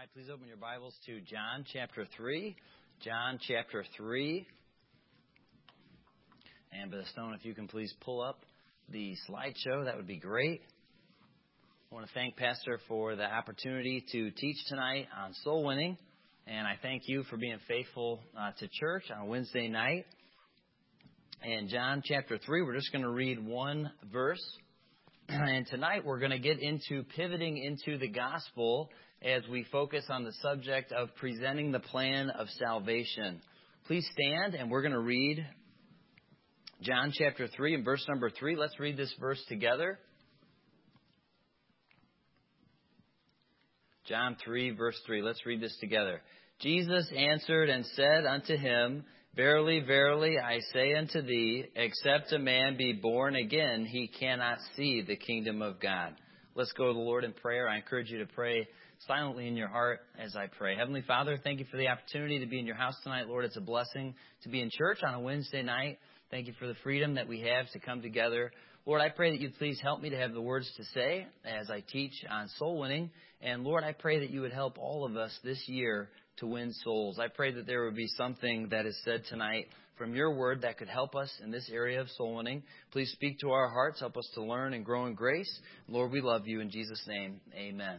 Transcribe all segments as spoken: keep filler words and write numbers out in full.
right, please open your Bibles to John chapter three. John chapter three. And Brother Stone, if you can please pull up the slideshow, that would be great. I want to thank Pastor for the opportunity to teach tonight on soul winning. And I thank you for being faithful uh, to church on a Wednesday night. In John chapter three, we're just going to read one verse. And tonight we're going to get into pivoting into the gospel as we focus on the subject of presenting the plan of salvation. Please stand, and we're going to read John chapter three and verse number three. Let's read this verse together. John three, verse three. Let's read this together. Jesus answered and said unto him, Verily, verily, I say unto thee, except a man be born again, he cannot see the kingdom of God. Let's go to the Lord in prayer. I encourage you to pray silently in your heart as I pray. Heavenly Father, thank you for the opportunity to be in your house tonight. Lord, it's a blessing to be in church on a Wednesday night. Thank you for the freedom that we have to come together. Lord, I pray that you'd please help me to have the words to say as I teach on soul winning. And Lord, I pray that you would help all of us this year to win souls. I pray that there would be something that is said tonight from your word that could help us in this area of soul winning. Please speak to our hearts. Help us to learn and grow in grace. Lord, we love you. In Jesus' name, amen.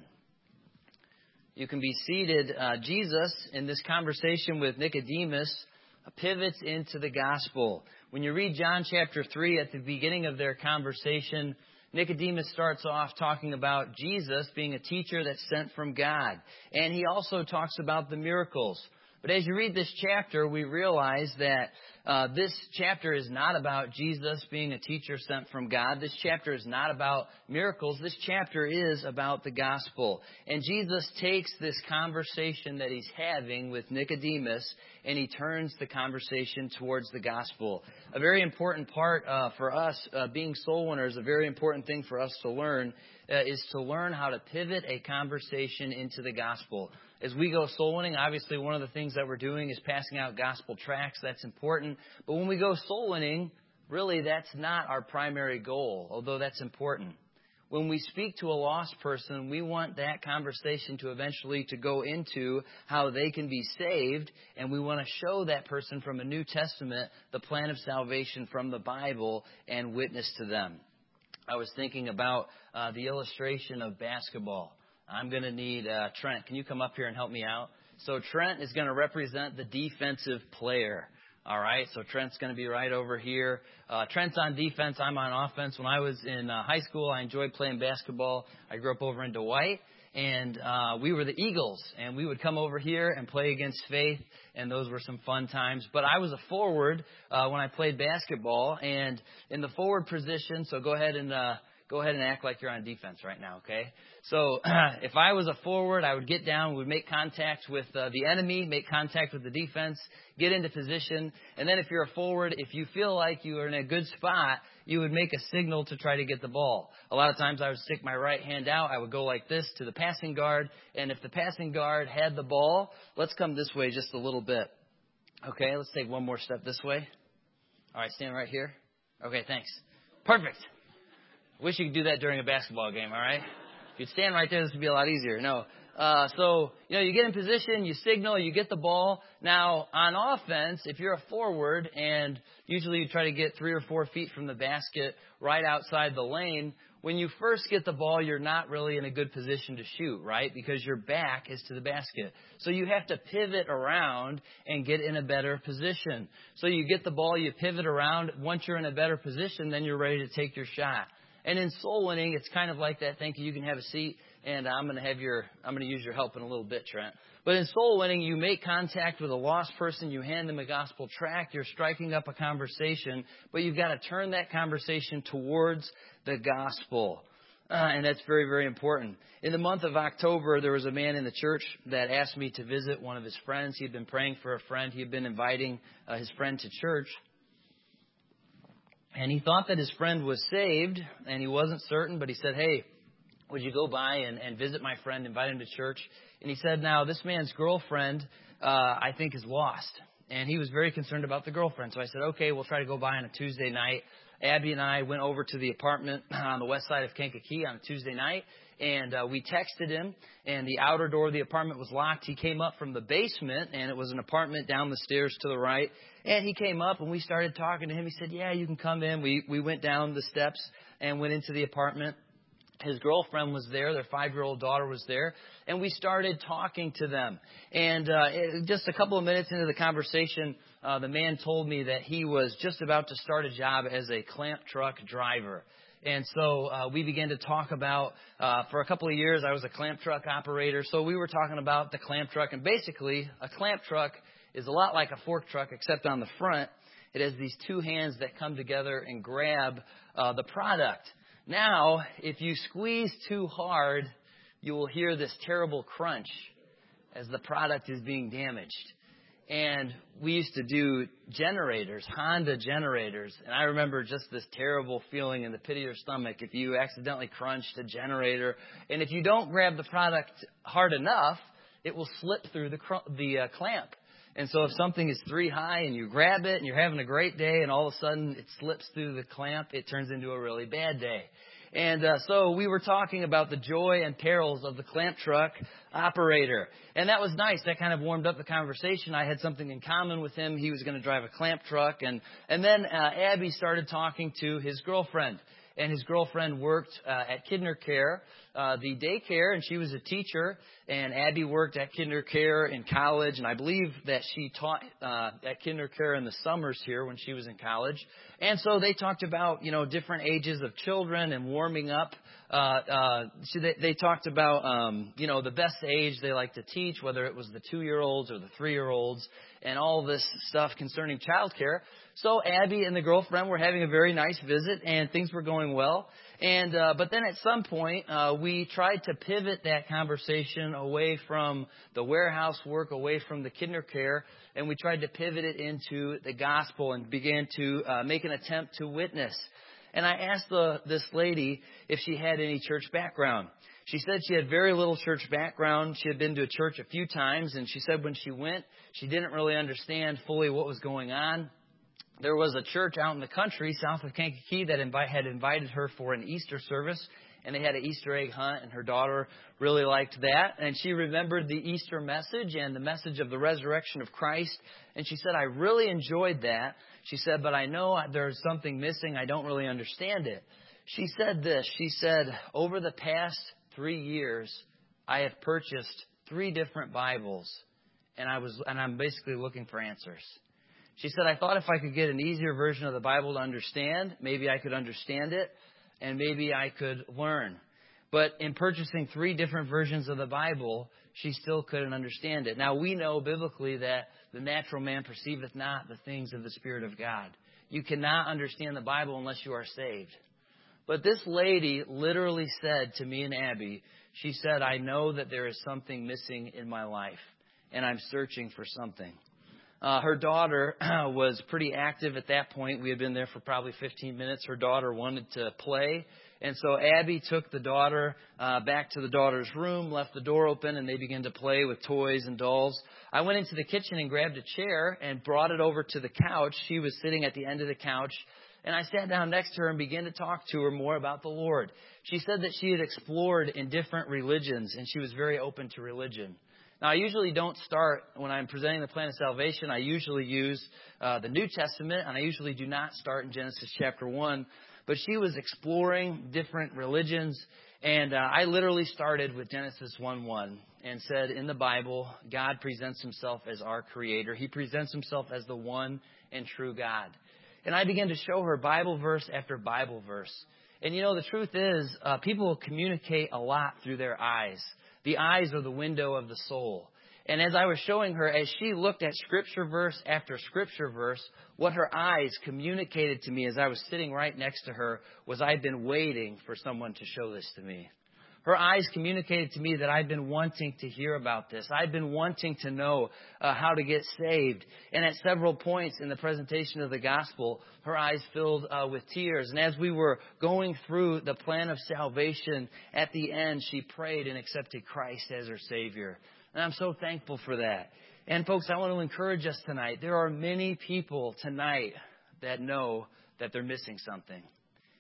You can be seated. Uh, Jesus, in this conversation with Nicodemus, pivots into the gospel. When you read John chapter three, at the beginning of their conversation, Nicodemus starts off talking about Jesus being a teacher that's sent from God. And he also talks about the miracles. But as you read this chapter, we realize that uh, this chapter is not about Jesus being a teacher sent from God. This chapter is not about miracles. This chapter is about the gospel. And Jesus takes this conversation that he's having with Nicodemus and he turns the conversation towards the gospel. A very important part uh, for us, uh, being soul winners, a very important thing for us to learn uh, is to learn how to pivot a conversation into the gospel. As we go soul winning, obviously one of the things that we're doing is passing out gospel tracts. That's important. But when we go soul winning, really that's not our primary goal, although that's important. When we speak to a lost person, we want that conversation to eventually to go into how they can be saved, and we want to show that person from a New Testament the plan of salvation from the Bible and witness to them. I was thinking about uh, the illustration of basketball. I'm going to need uh, Trent. Can you come up here and help me out? So Trent is going to represent the defensive player. All right, so Trent's going to be right over here. Uh, Trent's on defense. I'm on offense. When I was in uh, high school, I enjoyed playing basketball. I grew up over in Dwight, and uh, we were the Eagles. And we would come over here and play against Faith, and those were some fun times. But I was a forward uh, when I played basketball, and in the forward position, so go ahead and uh, go ahead and act like you're on defense right now, okay? So if I was a forward, I would get down, would make contact with uh, the enemy, make contact with the defense, get into position. And then if you're a forward, if you feel like you are in a good spot, you would make a signal to try to get the ball. A lot of times I would stick my right hand out. I would go like this to the passing guard. And if the passing guard had the ball, let's come this way just a little bit. Okay, let's take one more step this way. All right, stand right here. Okay, thanks. Perfect. Wish you could do that during a basketball game, all right? If you'd stand right there, this would be a lot easier. No. Uh, so, you know, you get in position, you signal, you get the ball. Now, on offense, if you're a forward and usually you try to get three or four feet from the basket right outside the lane, when you first get the ball, you're not really in a good position to shoot, right? Because your back is to the basket. So you have to pivot around and get in a better position. So you get the ball, you pivot around. Once you're in a better position, then you're ready to take your shot. And in soul winning, it's kind of like that. Thank you. You can have a seat, and I'm going to have your, I'm going to use your help in a little bit, Trent. But in soul winning, you make contact with a lost person. You hand them a gospel tract. You're striking up a conversation, but you've got to turn that conversation towards the gospel. Uh, and that's very, very important. In the month of October, there was a man in the church that asked me to visit one of his friends. He had been praying for a friend. He had been inviting uh, his friend to church. And he thought that his friend was saved, and he wasn't certain, but he said, hey, would you go by and, and visit my friend, invite him to church? And he said, now, this man's girlfriend, uh, I think, is lost. And he was very concerned about the girlfriend. So I said, okay, we'll try to go by on a Tuesday night. Abby and I went over to the apartment on the west side of Kankakee on a Tuesday night, And uh, we texted him, and the outer door of the apartment was locked. He came up from the basement, and it was an apartment down the stairs to the right. And he came up, and we started talking to him. He said, yeah, you can come in. We we went down the steps and went into the apartment. His girlfriend was there. Their five-year-old daughter was there. And we started talking to them. And uh, it, just a couple of minutes into the conversation, uh, the man told me that he was just about to start a job as a clamp truck driver. And so uh, we began to talk about, uh, for a couple of years, I was a clamp truck operator. So we were talking about the clamp truck. And basically, a clamp truck is a lot like a fork truck, except on the front, it has these two hands that come together and grab uh, the product. Now, if you squeeze too hard, you will hear this terrible crunch as the product is being damaged. And we used to do generators, Honda generators. And I remember just this terrible feeling in the pit of your stomach if you accidentally crunched a generator. And if you don't grab the product hard enough, it will slip through the, cr- the uh, clamp. And so if something is three high and you grab it and you're having a great day and all of a sudden it slips through the clamp, it turns into a really bad day. And uh, so we were talking about the joy and perils of the clamp truck operator. And that was nice. That kind of warmed up the conversation. I had something in common with him. He was going to drive a clamp truck. And, and then uh, Abby started talking to his girlfriend. And his girlfriend worked uh, at KinderCare, uh, the daycare, and she was a teacher. And Abby worked at KinderCare in college, and I believe that she taught uh, at KinderCare in the summers here when she was in college. And so they talked about, you know, different ages of children and warming up. Uh, uh, so they, they talked about, um, you know, the best age they like to teach, whether it was the two-year-olds or the three-year-olds, and all this stuff concerning childcare. So Abby and the girlfriend were having a very nice visit, and things were going well. And uh, but then at some point, uh, we tried to pivot that conversation away from the warehouse work, away from the KinderCare, and we tried to pivot it into the gospel and began to uh, make an attempt to witness. And I asked the, this lady if she had any church background. She said she had very little church background. She had been to a church a few times, and she said when she went, she didn't really understand fully what was going on. There was a church out in the country south of Kankakee that invi- had invited her for an Easter service, and they had an Easter egg hunt, and her daughter really liked that. And she remembered the Easter message and the message of the resurrection of Christ, and she said, I really enjoyed that. She said, but I know there's something missing. I don't really understand it. She said this. She said, over the past three years, I have purchased three different Bibles, and I was, and I'm basically looking for answers. She said, I thought if I could get an easier version of the Bible to understand, maybe I could understand it, and maybe I could learn. But in purchasing three different versions of the Bible, she still couldn't understand it. Now, we know biblically that the natural man perceiveth not the things of the Spirit of God. You cannot understand the Bible unless you are saved. But this lady literally said to me and Abby, she said, I know that there is something missing in my life, and I'm searching for something. Uh, her daughter was pretty active at that point. We had been there for probably fifteen minutes. Her daughter wanted to play. And so Abby took the daughter uh, back to the daughter's room, left the door open, and they began to play with toys and dolls. I went into the kitchen and grabbed a chair and brought it over to the couch. She was sitting at the end of the couch. And I sat down next to her and began to talk to her more about the Lord. She said that she had explored in different religions, and she was very open to religion. Now, I usually don't start, when I'm presenting the plan of salvation, I usually use uh, the New Testament, and I usually do not start in Genesis chapter one. But she was exploring different religions, and uh, I literally started with Genesis one one and said, in the Bible, God presents himself as our creator. He presents himself as the one and true God. And I began to show her Bible verse after Bible verse. And, you know, the truth is, uh, people communicate a lot through their eyes. The eyes are the window of the soul. And as I was showing her, as she looked at scripture verse after scripture verse, what her eyes communicated to me as I was sitting right next to her was I'd been waiting for someone to show this to me. Her eyes communicated to me that I'd been wanting to hear about this. I'd been wanting to know uh, how to get saved. And at several points in the presentation of the gospel, her eyes filled uh, with tears. And as we were going through the plan of salvation, at the end, she prayed and accepted Christ as her Savior. And I'm so thankful for that. And folks, I want to encourage us tonight. There are many people tonight that know that they're missing something.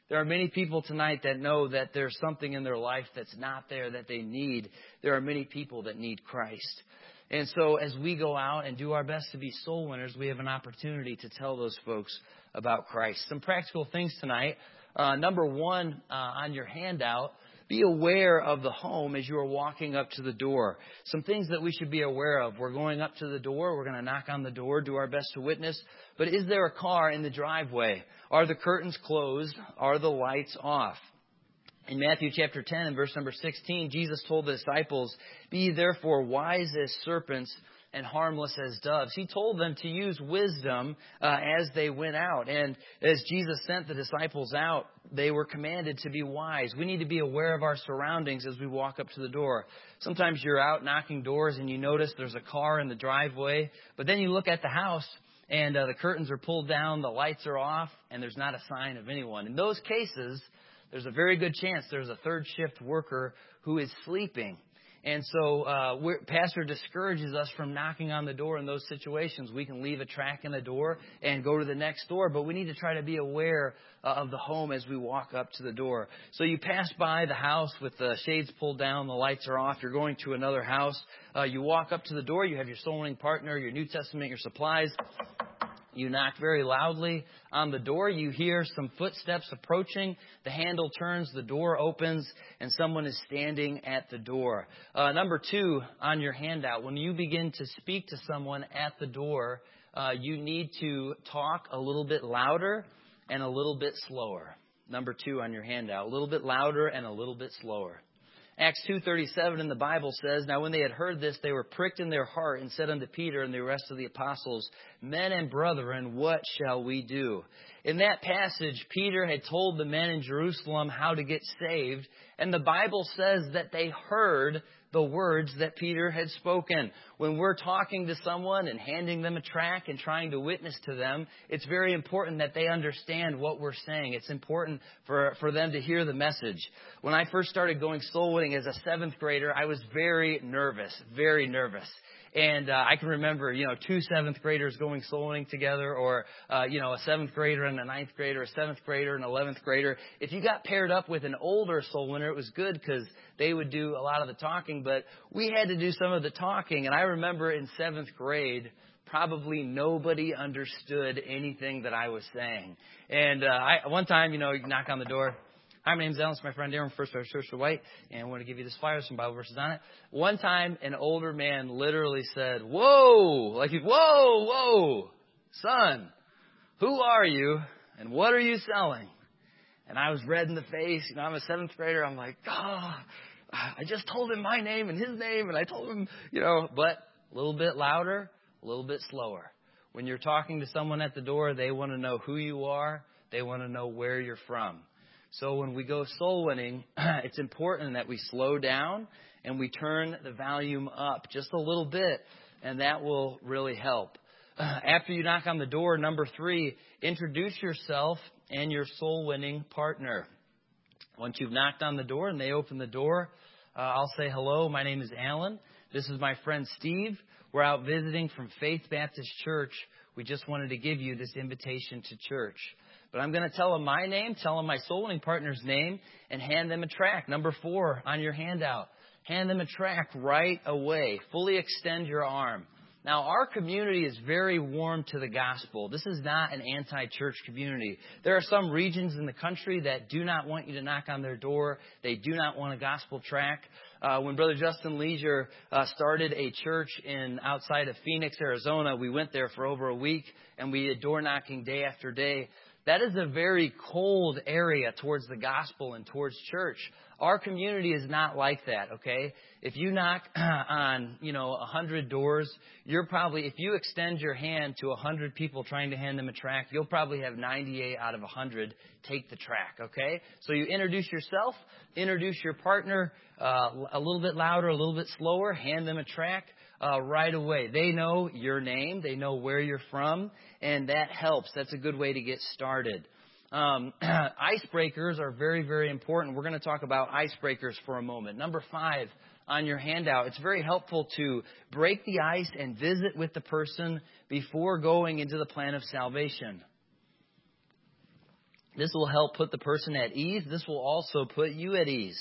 There are many people tonight that know that there's something in their life that's not there that they need. There are many people that need Christ. And so as we go out and do our best to be soul winners, we have an opportunity to tell those folks about Christ. Some practical things tonight. Uh, number one, uh, on your handout, be aware of the home as you are walking up to the door. Some things that we should be aware of. We're going up to the door. We're going to knock on the door, do our best to witness. But is there a car in the driveway? Are the curtains closed? Are the lights off? In Matthew chapter ten and verse number sixteen, Jesus told the disciples, "Be ye therefore wise as serpents and harmless as doves." He told them to use wisdom uh, as they went out. And as Jesus sent the disciples out, they were commanded to be wise. We need to be aware of our surroundings as we walk up to the door. Sometimes you're out knocking doors and you notice there's a car in the driveway, but then you look at the house and uh, the curtains are pulled down, the lights are off, and there's not a sign of anyone. In those cases, there's a very good chance there's a third shift worker who is sleeping. And so uh, we're, Pastor discourages us from knocking on the door in those situations. We can leave a track in the door and go to the next door, but we need to try to be aware uh, of the home as we walk up to the door. So you pass by the house with the shades pulled down, the lights are off, you're going to another house. Uh, you walk up to the door, you have your soul winning partner, your New Testament, your supplies. You knock very loudly on the door. You hear some footsteps approaching. The handle turns, the door opens, and someone is standing at the door. Uh, number two on your handout, when you begin to speak to someone at the door, uh, you need to talk a little bit louder and a little bit slower. Number two on your handout, a little bit louder and a little bit slower. Acts two thirty-seven in the Bible says, "Now when they had heard this, they were pricked in their heart and said unto Peter and the rest of the apostles, 'Men and brethren, what shall we do?'" In that passage, Peter had told the men in Jerusalem how to get saved, and the Bible says that they heard the words that Peter had spoken. When we're talking to someone and handing them a tract and trying to witness to them, it's very important that they understand what we're saying. It's important for, for them to hear the message. When I first started going soul winning as a seventh grader, I was very nervous, very nervous. And uh, I can remember, you know, two seventh graders going soul winning together, or, uh, you know, a seventh grader and a ninth grader, a seventh grader and an eleventh grader. If you got paired up with an older soul winner, it was good because they would do a lot of the talking. But we had to do some of the talking. And I remember in seventh grade, probably nobody understood anything that I was saying. And uh, I, one time, you know, you knock on the door. "Hi, my name's Alan. It's my friend Darren from First Baptist Church of White, and I want to give you this flyer with some Bible verses on it." One time, an older man literally said, "Whoa, like, whoa, whoa, son, who are you, and what are you selling?" And I was red in the face. You know, I'm a seventh grader. I'm like, oh, I just told him my name and his name, and I told him, you know, but a little bit louder, a little bit slower. When you're talking to someone at the door, they want to know who you are. They want to know where you're from. So when we go soul winning, it's important that we slow down and we turn the volume up just a little bit, and that will really help. After you knock on the door, number three, introduce yourself and your soul winning partner. Once you've knocked on the door and they open the door, uh, I'll say, "Hello, my name is Alan. This is my friend Steve. We're out visiting from Faith Baptist Church. We just wanted to give you this invitation to church." But I'm going to tell them my name, tell them my soul winning partner's name, and hand them a tract. Number four on your handout. Hand them a tract right away. Fully extend your arm. Now, our community is very warm to the gospel. This is not an anti-church community. There are some regions in the country that do not want you to knock on their door. They do not want a gospel tract. Uh, when Brother Justin Leisure uh, started a church in outside of Phoenix, Arizona, we went there for over a week, and we did door knocking day after day. That is a very cold area towards the gospel and towards church. Our community is not like that, okay? If you knock on, you know, a hundred doors, you're probably, if you extend your hand to a hundred people trying to hand them a tract, you'll probably have ninety-eight out of a hundred take the tract, okay? So you introduce yourself, introduce your partner uh, a little bit louder, a little bit slower, hand them a tract. Uh, right away. They know your name. They know where you're from, and that helps. That's a good way to get started. Um, icebreakers are very, very important. We're going to talk about icebreakers for a moment. Number five on your handout, it's very helpful to break the ice and visit with the person before going into the plan of salvation. This will help put the person at ease. This will also put you at ease.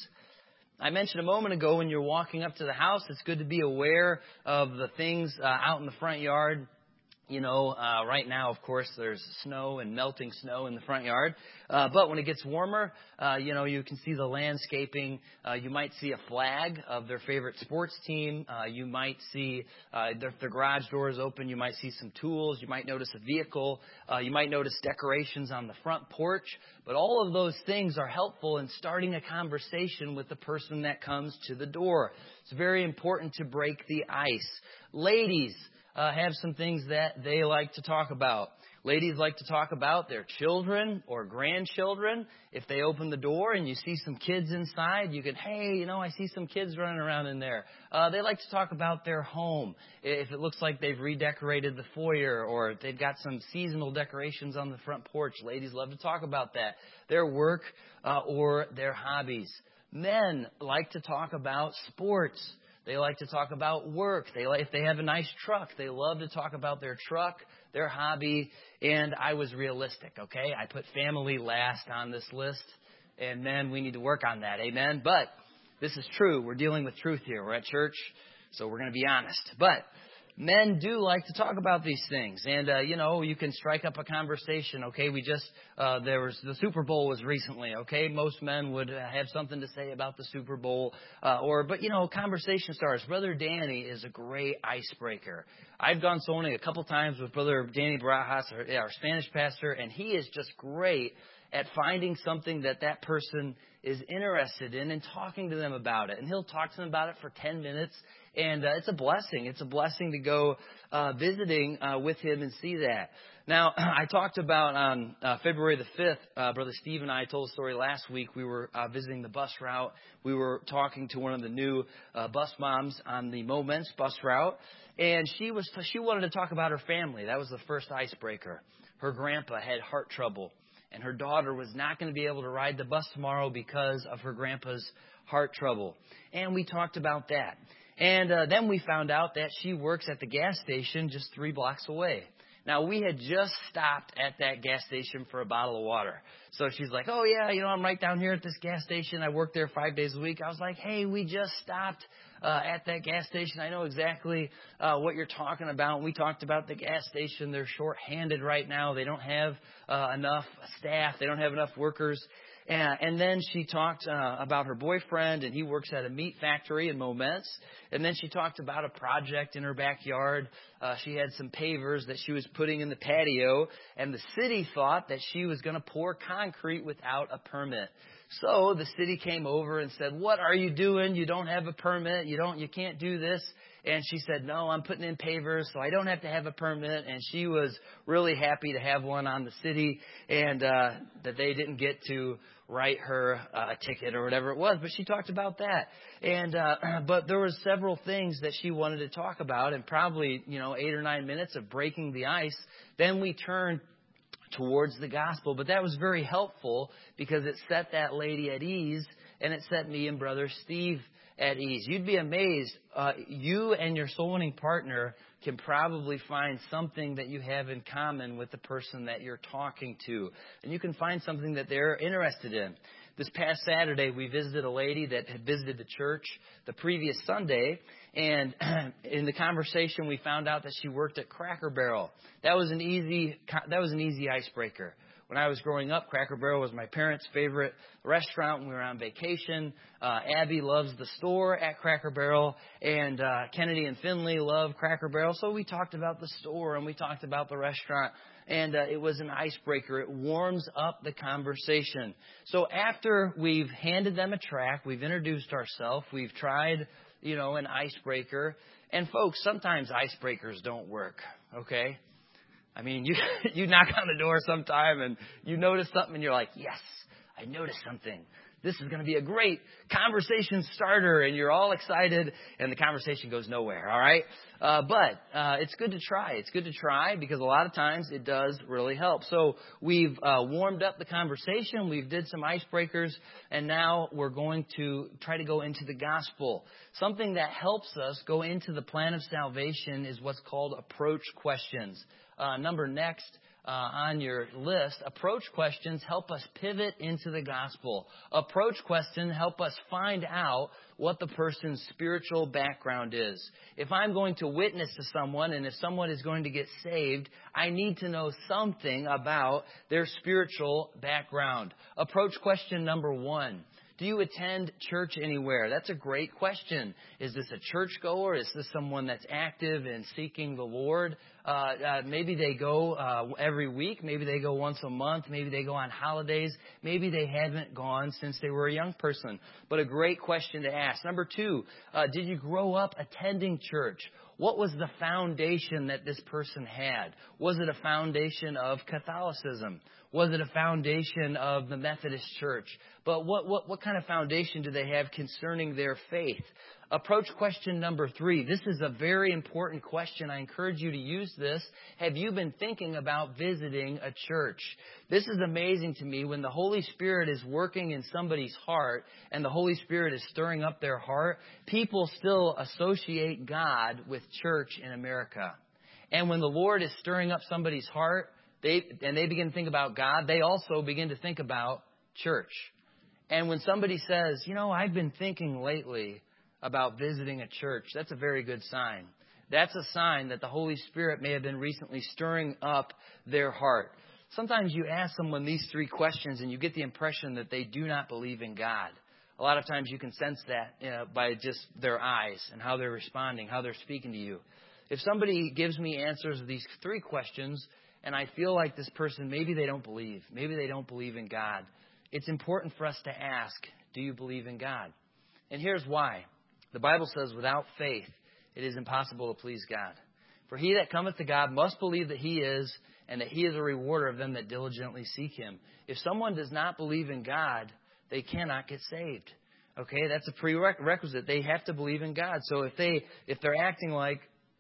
I mentioned a moment ago when you're walking up to the house, it's good to be aware of the things uh, out in the front yard. You know, uh, right now, of course, there's snow and melting snow in the front yard. Uh, but when it gets warmer, uh, you know, you can see the landscaping. Uh, you might see a flag of their favorite sports team. Uh, you might see, uh, if the garage door is open, you might see some tools. You might notice a vehicle. Uh, you might notice decorations on the front porch. But all of those things are helpful in starting a conversation with the person that comes to the door. It's very important to break the ice. Ladies, Uh, have some things that they like to talk about. Ladies like to talk about their children or grandchildren. If they open the door and you see some kids inside, you can, hey, you know, I see some kids running around in there. Uh, they like to talk about their home. If it looks like they've redecorated the foyer or they've got some seasonal decorations on the front porch, ladies love to talk about that. Their work uh, or their hobbies. Men like to talk about sports. They like to talk about work. They like, if they have a nice truck, they love to talk about their truck, their hobby. And I was realistic, okay? I put family last on this list. And men, we need to work on that, amen? But this is true. We're dealing with truth here. We're at church, so we're going to be honest. But men do like to talk about these things. And, uh, you know, you can strike up a conversation, okay? We just, uh, there was, the Super Bowl was recently, okay? Most men would uh, have something to say about the Super Bowl. Uh, or, but, you know, conversation starters. Brother Danny is a great icebreaker. I've gone sewing a couple times with Brother Danny Barajas, our, our Spanish pastor, and he is just great at finding something that that person is interested in and talking to them about it. And he'll talk to them about it for ten minutes. And uh, it's a blessing. It's a blessing to go uh, visiting uh, with him and see that. Now, I talked about on uh, February the fifth, uh, Brother Steve and I told a story last week. We were uh, visiting the bus route. We were talking to one of the new uh, bus moms on the Moments bus route. And she was she wanted to talk about her family. That was the first icebreaker. Her grandpa had heart trouble. And her daughter was not going to be able to ride the bus tomorrow because of her grandpa's heart trouble. And we talked about that. And uh, then we found out that she works at the gas station just three blocks away. Now, we had just stopped at that gas station for a bottle of water. So she's like, oh, yeah, you know, I'm right down here at this gas station. I work there five days a week. I was like, hey, we just stopped uh, at that gas station. I know exactly uh, what you're talking about. We talked about the gas station. They're short-handed right now. They don't have uh, enough staff. They don't have enough workers. And, and then she talked uh, about her boyfriend, and he works at a meat factory in Moments. And then she talked about a project in her backyard. Uh, she had some pavers that she was putting in the patio, and the city thought that she was going to pour concrete without a permit. So the city came over and said, what are you doing? You don't have a permit. You don't, you can't do this. And she said, no, I'm putting in pavers, so I don't have to have a permit. And she was really happy to have one on the city, and uh, that they didn't get to write her uh, a ticket or whatever it was. But she talked about that. And uh, but there was several things that she wanted to talk about, and probably, you know, eight or nine minutes of breaking the ice. Then we turned towards the gospel. But that was very helpful because it set that lady at ease, and it set me and Brother Steve at ease. You'd be amazed. Uh, you and your soul winning partner can probably find something that you have in common with the person that you're talking to. And you can find something that they're interested in. This past Saturday, we visited a lady that had visited the church the previous Sunday. And in the conversation, we found out that she worked at Cracker Barrel. That was an easy, that was an easy icebreaker. When I was growing up, Cracker Barrel was my parents' favorite restaurant when we were on vacation. Uh, Abby loves the store at Cracker Barrel, and uh, Kennedy and Finley love Cracker Barrel. So we talked about the store, and we talked about the restaurant, and uh, it was an icebreaker. It warms up the conversation. So after we've handed them a track, we've introduced ourselves, we've tried, you know, an icebreaker. And folks, sometimes icebreakers don't work, okay? I mean, you you knock on the door sometime and you notice something and you're like, yes, I noticed something. This is going to be a great conversation starter, and you're all excited, and the conversation goes nowhere, all right? Uh, but uh, it's good to try. It's good to try because a lot of times it does really help. So we've uh, warmed up the conversation. We've did some icebreakers, and now we're going to try to go into the gospel. Something that helps us go into the plan of salvation is what's called approach questions. Uh, number next uh, on your list, approach questions help us pivot into the gospel. Approach questions help us find out what the person's spiritual background is. If I'm going to witness to someone and if someone is going to get saved, I need to know something about their spiritual background. Approach question number one. Do you attend church anywhere? That's a great question. Is this a churchgoer? Is this someone that's active in seeking the Lord? Uh, uh, maybe they go uh, every week. Maybe they go once a month. Maybe they go on holidays. Maybe they haven't gone since they were a young person. But a great question to ask. Number two, uh, did you grow up attending church? What was the foundation that this person had? Was it a foundation of Catholicism? Was it a foundation of the Methodist Church? But what, what, what kind of foundation do they have concerning their faith? Approach question number three. This is a very important question. I encourage you to use this. Have you been thinking about visiting a church? This is amazing to me when the Holy Spirit is working in somebody's heart and the Holy Spirit is stirring up their heart. People still associate God with church in America. And when the Lord is stirring up somebody's heart, They, and they begin to think about God, they also begin to think about church. And when somebody says, you know, I've been thinking lately about visiting a church, that's a very good sign. That's a sign that the Holy Spirit may have been recently stirring up their heart. Sometimes you ask someone these three questions and you get the impression that they do not believe in God. A lot of times you can sense that you know, by just their eyes and how they're responding, how they're speaking to you. If somebody gives me answers to these three questions, and I feel like this person, maybe they don't believe. Maybe they don't believe in God. It's important for us to ask, do you believe in God? And here's why. The Bible says, without faith, it is impossible to please God. For he that cometh to God must believe that he is, and that he is a rewarder of them that diligently seek him. If someone does not believe in God, they cannot get saved. Okay, that's a prerequisite. They have to believe in God. So if they if they're acting like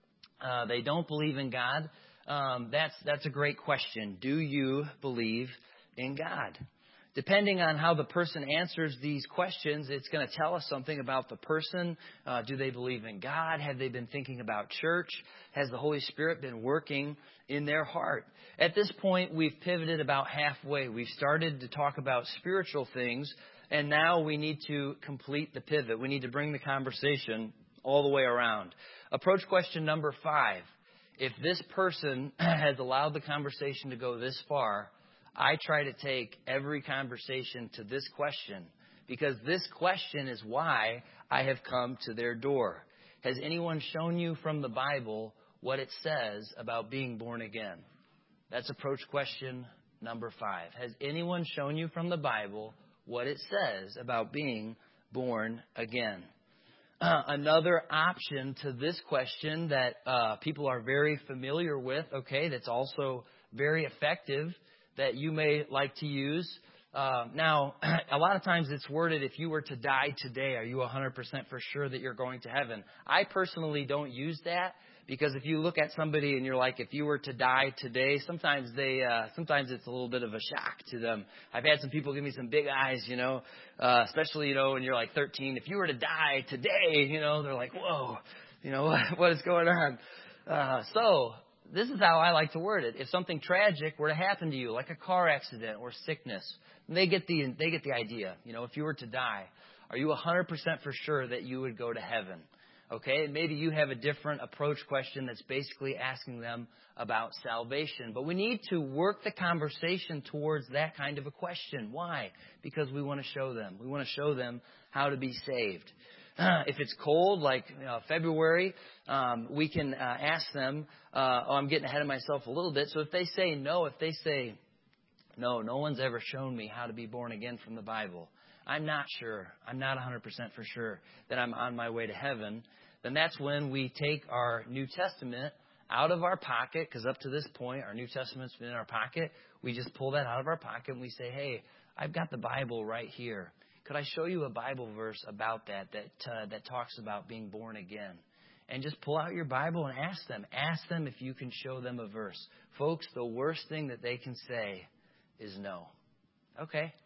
uh, they don't believe in God, Um, that's that's a great question. Do you believe in God? Depending on how the person answers these questions, it's going to tell us something about the person. Uh, do they believe in God? Have they been thinking about church? Has the Holy Spirit been working in their heart? At this point, we've pivoted about halfway. We've started to talk about spiritual things, and now we need to complete the pivot. We need to bring the conversation all the way around. Approach question number five. If this person has allowed the conversation to go this far, I try to take every conversation to this question, because this question is why I have come to their door. Has anyone shown you from the Bible what it says about being born again? That's approach question number five. Has anyone shown you from the Bible what it says about being born again? Uh, another option to this question that uh, people are very familiar with, okay, that's also very effective, that you may like to use. Uh, now, a lot of times it's worded, if you were to die today, are you one hundred percent for sure that you're going to heaven? I personally don't use that, because if you look at somebody and you're like, if you were to die today, sometimes they, uh, sometimes it's a little bit of a shock to them. I've had some people give me some big eyes, you know, uh, especially, you know, when you're like thirteen. If you were to die today, you know, they're like, whoa, you know, what, what is going on? Uh, so this is how I like to word it. If something tragic were to happen to you, like a car accident or sickness, they get the, they get the idea. You know, if you were to die, are you one hundred percent for sure that you would go to heaven? Okay, maybe you have a different approach question that's basically asking them about salvation. But we need to work the conversation towards that kind of a question. Why? Because we want to show them. We want to show them how to be saved. Uh, if it's cold, like you know, February, um, we can uh, ask them, uh, oh, I'm getting ahead of myself a little bit. So if they say no, if they say, no, no one's ever shown me how to be born again from the Bible, I'm not sure, I'm not one hundred percent for sure that I'm on my way to heaven, then that's when we take our New Testament out of our pocket, because up to this point, our New Testament's been in our pocket. We just pull that out of our pocket and we say, hey, I've got the Bible right here. Could I show you a Bible verse about that, that, uh, that talks about being born again? And just pull out your Bible and ask them. Ask them if you can show them a verse. Folks, the worst thing that they can say is no. Okay.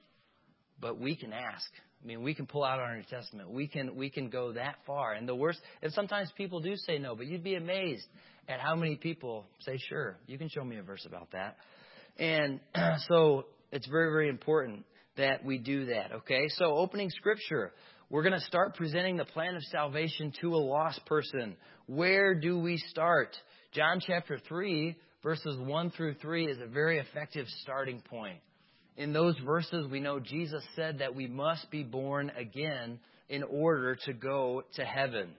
But we can ask. I mean, we can pull out our New Testament. We can we can go that far. And the worst, and sometimes people do say no, but you'd be amazed at how many people say, sure, you can show me a verse about that. And so it's very, very important that we do that, okay? So opening Scripture, we're going to start presenting the plan of salvation to a lost person. Where do we start? John chapter three, verses one through three is a very effective starting point. In those verses, we know Jesus said that we must be born again in order to go to heaven.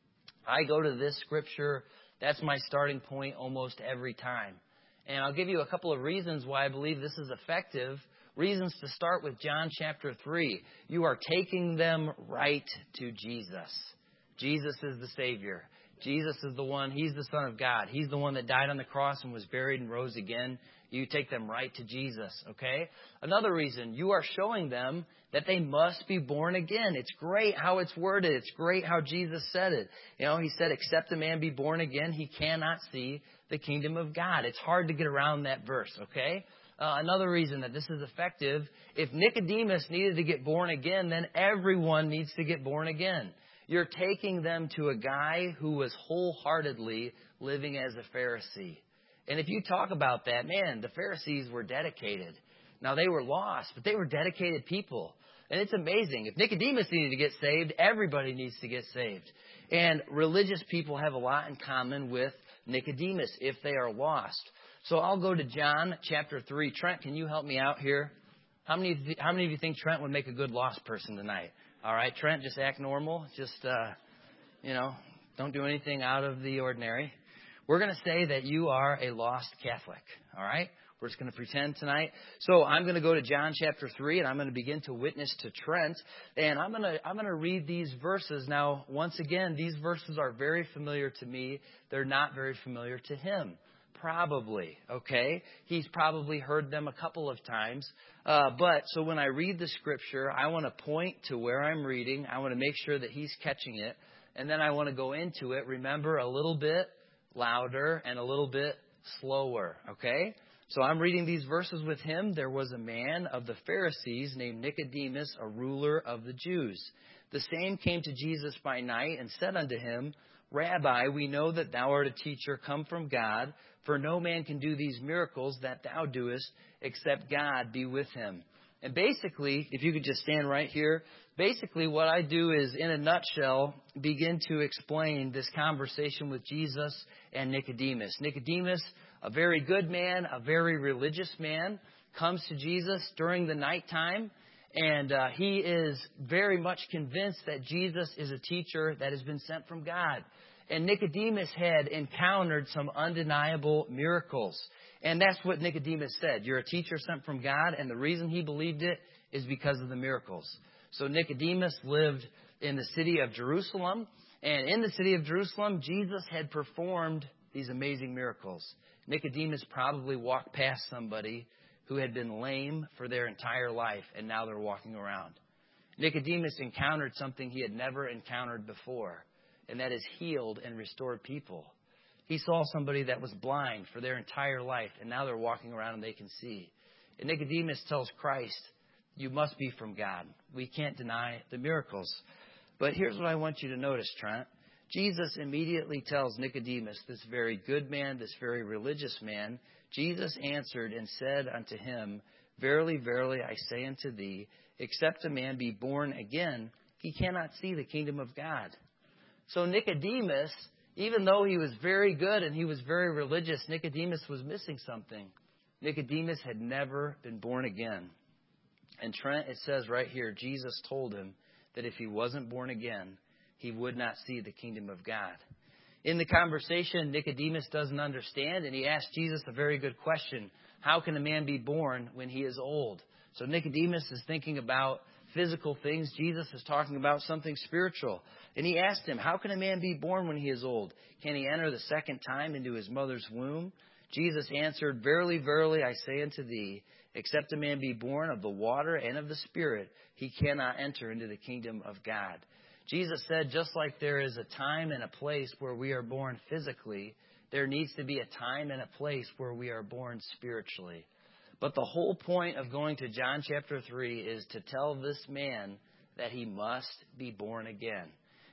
I go to this Scripture. That's my starting point almost every time. And I'll give you a couple of reasons why I believe this is effective. Reasons to start with John chapter three. You are taking them right to Jesus. Jesus is the Savior. Jesus is the one. He's the Son of God. He's the one that died on the cross and was buried and rose again. You take them right to Jesus, okay? Another reason, you are showing them that they must be born again. It's great how it's worded. It's great how Jesus said it. You know, he said, except a man be born again, he cannot see the kingdom of God. It's hard to get around that verse, okay? Uh, another reason that this is effective, if Nicodemus needed to get born again, then everyone needs to get born again. You're taking them to a guy who was wholeheartedly living as a Pharisee. And if you talk about that, man, the Pharisees were dedicated. Now, they were lost, but they were dedicated people. And it's amazing. If Nicodemus needed to get saved, everybody needs to get saved. And religious people have a lot in common with Nicodemus if they are lost. So I'll go to John chapter three. Trent, can you help me out here? How many, how many of you think Trent would make a good lost person tonight? All right, Trent, just act normal. Just, uh, you know, don't do anything out of the ordinary. We're going to say that you are a lost Catholic, all right? We're just going to pretend tonight. So I'm going to go to John chapter three, and I'm going to begin to witness to Trent. And I'm going to I'm going to read these verses. Now, once again, these verses are very familiar to me. They're not very familiar to him. Probably, okay? He's probably heard them a couple of times. Uh, but so when I read the Scripture, I want to point to where I'm reading. I want to make sure that he's catching it. And then I want to go into it, remember, a little bit louder and a little bit slower, okay? So I'm reading these verses with him. There was a man of the Pharisees named Nicodemus, a ruler of the Jews. The same came to Jesus by night and said unto him, Rabbi, we know that thou art a teacher come from God, for no man can do these miracles that thou doest except God be with him. And basically, if you could just stand right here, basically what I do is, in a nutshell, begin to explain this conversation with Jesus and Nicodemus. Nicodemus, a very good man, a very religious man, comes to Jesus during the nighttime, and uh, he is very much convinced that Jesus is a teacher that has been sent from God. And Nicodemus had encountered some undeniable miracles. And that's what Nicodemus said. You're a teacher sent from God, and the reason he believed it is because of the miracles. So Nicodemus lived in the city of Jerusalem, and in the city of Jerusalem, Jesus had performed these amazing miracles. Nicodemus probably walked past somebody who had been lame for their entire life, and now they're walking around. Nicodemus encountered something he had never encountered before, and that is healed and restored people. He saw somebody that was blind for their entire life, and now they're walking around and they can see. And Nicodemus tells Christ, you must be from God. We can't deny the miracles. But here's what I want you to notice, Trent. Jesus immediately tells Nicodemus, this very good man, this very religious man, Jesus answered and said unto him, Verily, verily, I say unto thee, except a man be born again, he cannot see the kingdom of God. So Nicodemus, even though he was very good and he was very religious, Nicodemus was missing something. Nicodemus had never been born again. And Trent, it says right here, Jesus told him that if he wasn't born again, he would not see the kingdom of God. In the conversation, Nicodemus doesn't understand, and he asks Jesus a very good question. How can a man be born when he is old? So Nicodemus is thinking about physical things. Jesus is talking about something spiritual. And he asked him, how can a man be born when he is old? Can he enter the second time into his mother's womb? Jesus answered, Verily, verily, I say unto thee, except a man be born of the water and of the Spirit, he cannot enter into the kingdom of God. Jesus said, just like there is a time and a place where we are born physically, there needs to be a time and a place where we are born spiritually. But the whole point of going to John chapter three is to tell this man that he must be born again.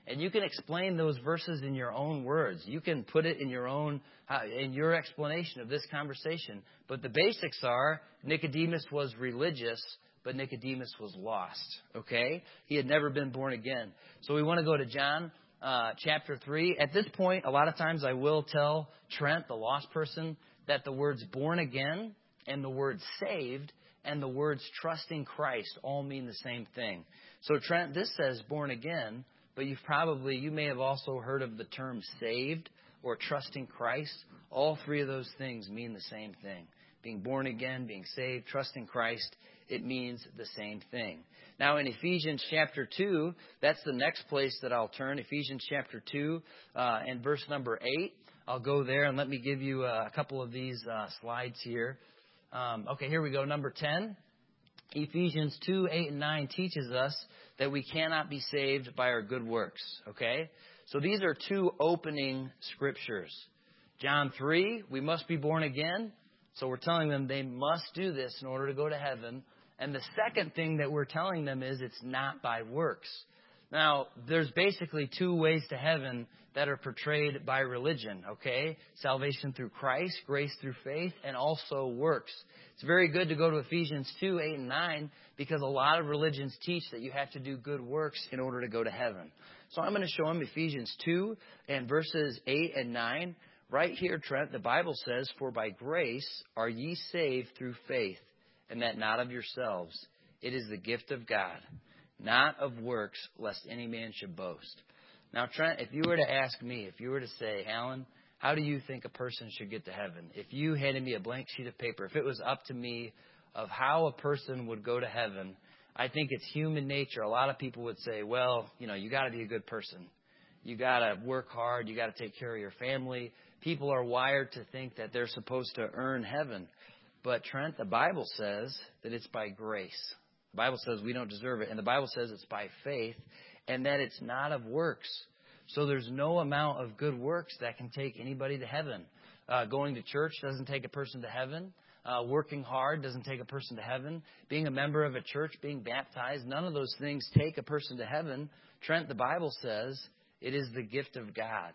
And you can explain those verses in your own words. You can put it in your own, uh, in your explanation of this conversation. But the basics are Nicodemus was religious, but Nicodemus was lost. Okay? He had never been born again. So we want to go to John uh, chapter three. At this point, a lot of times I will tell Trent, the lost person, that the words born again and the word saved and the words trusting Christ all mean the same thing. So Trent, this says born again, but you've probably, you may have also heard of the term saved or trusting Christ. All three of those things mean the same thing. Being born again, being saved, trusting Christ, it means the same thing. Now in Ephesians chapter two, that's the next place that I'll turn. Ephesians chapter two uh, and verse number eight. I'll go there and let me give you a couple of these uh, slides here. Um, okay, here we go. Number ten. Ephesians two, eight, and nine teaches us that we cannot be saved by our good works. Okay? So these are two opening scriptures. John three, we must be born again. So we're telling them they must do this in order to go to heaven. And the second thing that we're telling them is it's not by works. Now, there's basically two ways to heaven that are portrayed by religion, okay? Salvation through Christ, grace through faith, and also works. It's very good to go to Ephesians two, eight, and nine because a lot of religions teach that you have to do good works in order to go to heaven. So I'm going to show them Ephesians two and verses eight and nine. Right here, Trent, the Bible says, "For by grace are ye saved through faith, and that not of yourselves. It is the gift of God, not of works, lest any man should boast." Now, Trent, if you were to ask me, if you were to say, "Alan, how do you think a person should get to heaven?" If you handed me a blank sheet of paper, if it was up to me of how a person would go to heaven, I think it's human nature. A lot of people would say, well, you know, you got to be a good person. You got to work hard. You got to take care of your family. People are wired to think that they're supposed to earn heaven. But, Trent, the Bible says that it's by grace. The Bible says we don't deserve it. And the Bible says it's by faith and that it's not of works. So there's no amount of good works that can take anybody to heaven. Uh, going to church doesn't take a person to heaven. Uh, working hard doesn't take a person to heaven. Being a member of a church, being baptized, none of those things take a person to heaven. Trent, the Bible says it is the gift of God.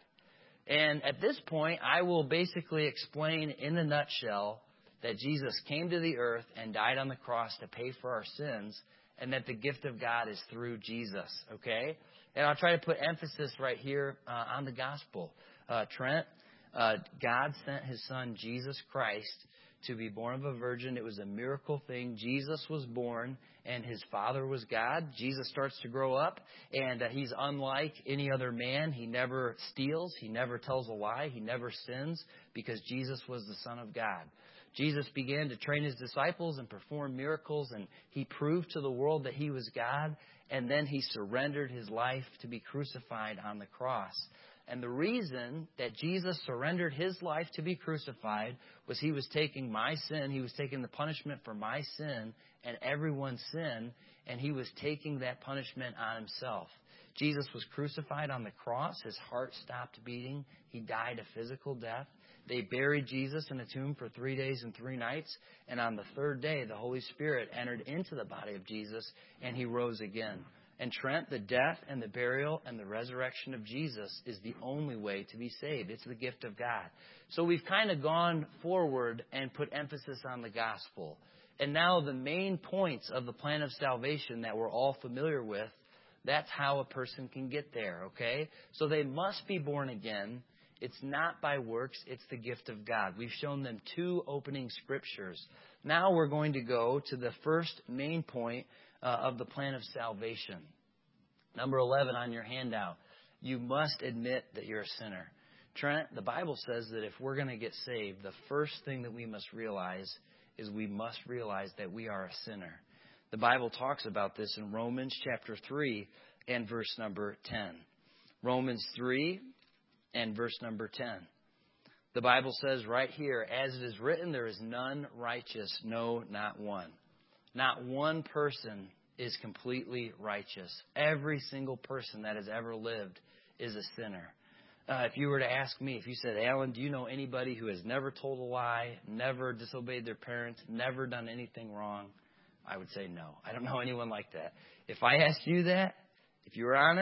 And at this point, I will basically explain in a nutshell that Jesus came to the earth and died on the cross to pay for our sins, and that the gift of God is through Jesus, okay? And I'll try to put emphasis right here uh, on the gospel. Uh, Trent, uh, God sent his son, Jesus Christ, to be born of a virgin. It was a miracle thing. Jesus was born, and his father was God. Jesus starts to grow up, and uh, he's unlike any other man. He never steals. He never tells a lie. He never sins because Jesus was the Son of God. Jesus began to train his disciples and perform miracles, and he proved to the world that he was God, and then he surrendered his life to be crucified on the cross. And the reason that Jesus surrendered his life to be crucified was he was taking my sin, he was taking the punishment for my sin and everyone's sin, and he was taking that punishment on himself. Jesus was crucified on the cross. His heart stopped beating. He died a physical death. They buried Jesus in a tomb for three days and three nights. And on the third day, the Holy Spirit entered into the body of Jesus, and he rose again. And Trent, the death and the burial and the resurrection of Jesus is the only way to be saved. It's the gift of God. So we've kind of gone forward and put emphasis on the gospel. And now the main points of the plan of salvation that we're all familiar with, that's how a person can get there, okay? So they must be born again. It's not by works, it's the gift of God. We've shown them two opening scriptures. Now we're going to go to the first main point uh, of the plan of salvation. Number eleven on your handout. You must admit that you're a sinner. Trent, the Bible says that if we're going to get saved, the first thing that we must realize is we must realize that we are a sinner. The Bible talks about this in Romans chapter three and verse number ten. Romans three and verse number ten. The Bible says right here, as it is written, there is none righteous, no, not one. Not one person is completely righteous. Every single person that has ever lived is a sinner. Uh, if you were to ask me, if you said, Alan, do you know anybody who has never told a lie, never disobeyed their parents, never done anything wrong? I would say no. I don't know anyone like that. If I asked you that, if you were honest,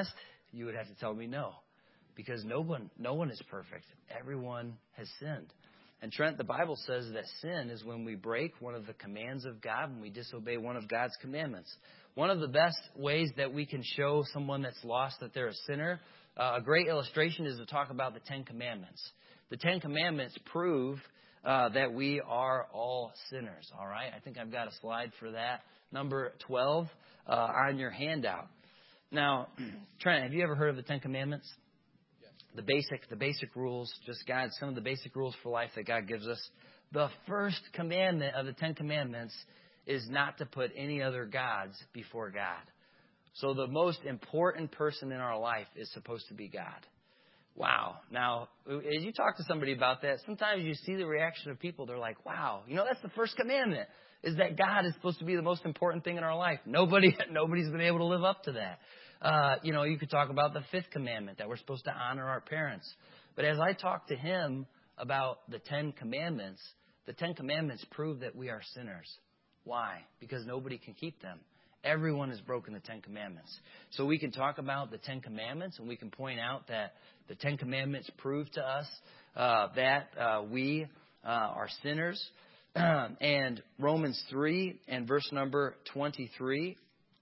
You would have to tell me no, because no one, no one is perfect. Everyone has sinned. And Trent, the Bible says that sin is when we break one of the commands of God, when we disobey one of God's commandments. One of the best ways that we can show someone that's lost that they're a sinner, uh, a great illustration is to talk about the Ten Commandments. The Ten Commandments prove uh, that we are all sinners, all right? I think I've got a slide for that. Number twelve uh, on your handout. Now, Trent, have you ever heard of the Ten Commandments? The basic, the basic rules, just God, some of the basic rules for life that God gives us. The first commandment of the Ten Commandments is not to put any other gods before God. So the most important person in our life is supposed to be God. Wow. Now, as you talk to somebody about that, sometimes you see the reaction of people. They're like, wow, you know, that's the first commandment, is that God is supposed to be the most important thing in our life. Nobody, nobody's been able to live up to that. Uh, you know, you could talk about the fifth commandment, that we're supposed to honor our parents. But as I talk to him about the Ten Commandments, the Ten Commandments prove that we are sinners. Why? Because nobody can keep them. Everyone has broken the Ten Commandments. So we can talk about the Ten Commandments, and we can point out that the Ten Commandments prove to us uh, that uh, we uh, are sinners. And Romans three and verse number twenty-three,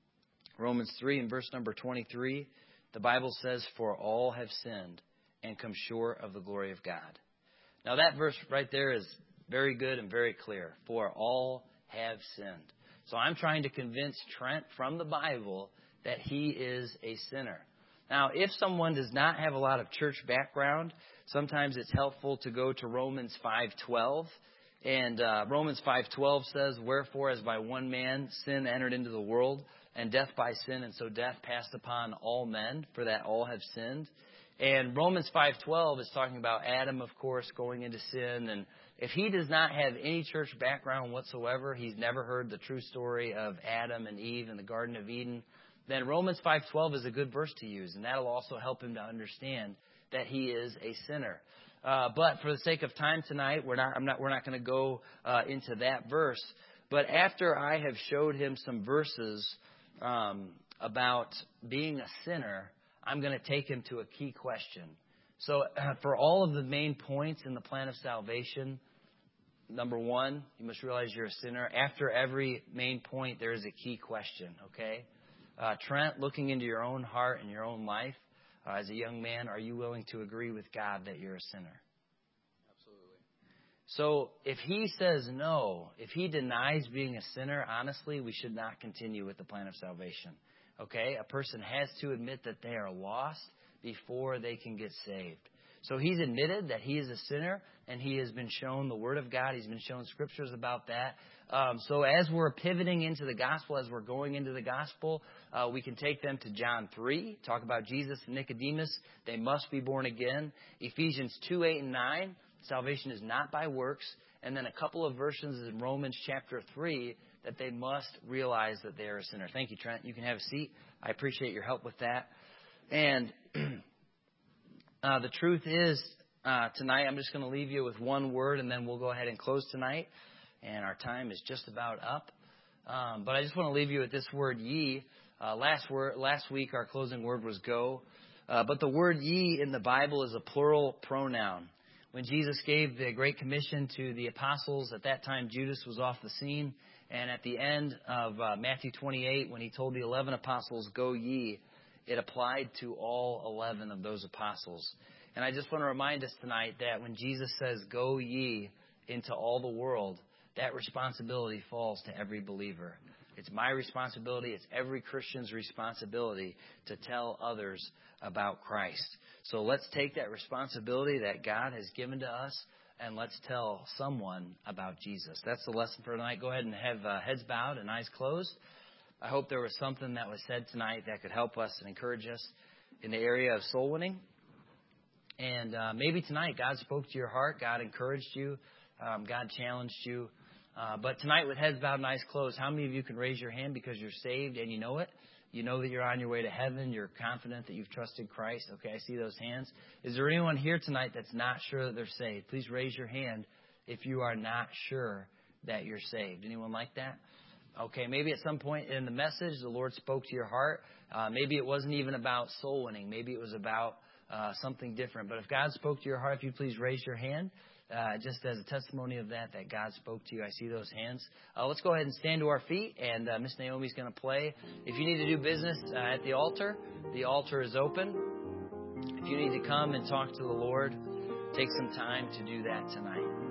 Romans three and verse number twenty-three, the Bible says, "For all have sinned and come short of the glory of God." Now that verse right there is very good and very clear. For all have sinned. So I'm trying to convince Trent from the Bible that he is a sinner. Now, if someone does not have a lot of church background, sometimes it's helpful to go to Romans five twelve. And uh, Romans five twelve says, "Wherefore, as by one man sin entered into the world, and death by sin, and so death passed upon all men, for that all have sinned." And Romans five twelve is talking about Adam, of course, going into sin. And if he does not have any church background whatsoever, he's never heard the true story of Adam and Eve in the Garden of Eden, then Romans five twelve is a good verse to use. And that'll also help him to understand that he is a sinner. Uh, but for the sake of time tonight, we're not, I'm not, we're not going to go uh, into that verse. But after I have showed him some verses um, about being a sinner, I'm going to take him to a key question. So uh, for all of the main points in the plan of salvation, number one, you must realize you're a sinner. After every main point, there is a key question, okay? Uh, Trent, looking into your own heart and your own life, uh, as a young man, are you willing to agree with God that you're a sinner? Absolutely. So if he says no, if he denies being a sinner, honestly, we should not continue with the plan of salvation. Okay? A person has to admit that they are lost before they can get saved. So he's admitted that he is a sinner, and he has been shown the Word of God. He's been shown scriptures about that. Um, so as we're pivoting into the gospel, as we're going into the gospel, uh, we can take them to John three, talk about Jesus and Nicodemus. They must be born again. Ephesians two, eight, and nine, salvation is not by works. And then a couple of verses in Romans chapter three, that they must realize that they are a sinner. Thank you, Trent. You can have a seat. I appreciate your help with that. And uh, the truth is, uh, tonight I'm just going to leave you with one word, and then we'll go ahead and close tonight. And our time is just about up. Um, but I just want to leave you with this word, ye. Uh, last word, last week our closing word was go. Uh, but the word ye in the Bible is a plural pronoun. When Jesus gave the Great Commission to the apostles, at that time Judas was off the scene. And at the end of uh, Matthew twenty-eight, when he told the eleven apostles, go ye, it applied to all eleven of those apostles. And I just want to remind us tonight that when Jesus says, go ye into all the world, that responsibility falls to every believer. It's my responsibility. It's every Christian's responsibility to tell others about Christ. So let's take that responsibility that God has given to us, and let's tell someone about Jesus. That's the lesson for tonight. Go ahead and have uh, heads bowed and eyes closed. I hope there was something that was said tonight that could help us and encourage us in the area of soul winning. And uh, maybe tonight God spoke to your heart. God encouraged you. Um, God challenged you. Uh, but tonight, with heads bowed and eyes closed, how many of you can raise your hand because you're saved and you know it? You know that you're on your way to heaven. You're confident that you've trusted Christ. Okay, I see those hands. Is there anyone here tonight that's not sure that they're saved? Please raise your hand if you are not sure that you're saved. Anyone like that? Okay, maybe at some point in the message, the Lord spoke to your heart. Uh, maybe it wasn't even about soul winning. Maybe it was about uh, something different. But if God spoke to your heart, if you please raise your hand, uh, just as a testimony of that, that God spoke to you. I see those hands. Uh, let's go ahead and stand to our feet, and uh, Miss Naomi's going to play. If you need to do business uh, at the altar, the altar is open. If you need to come and talk to the Lord, take some time to do that tonight.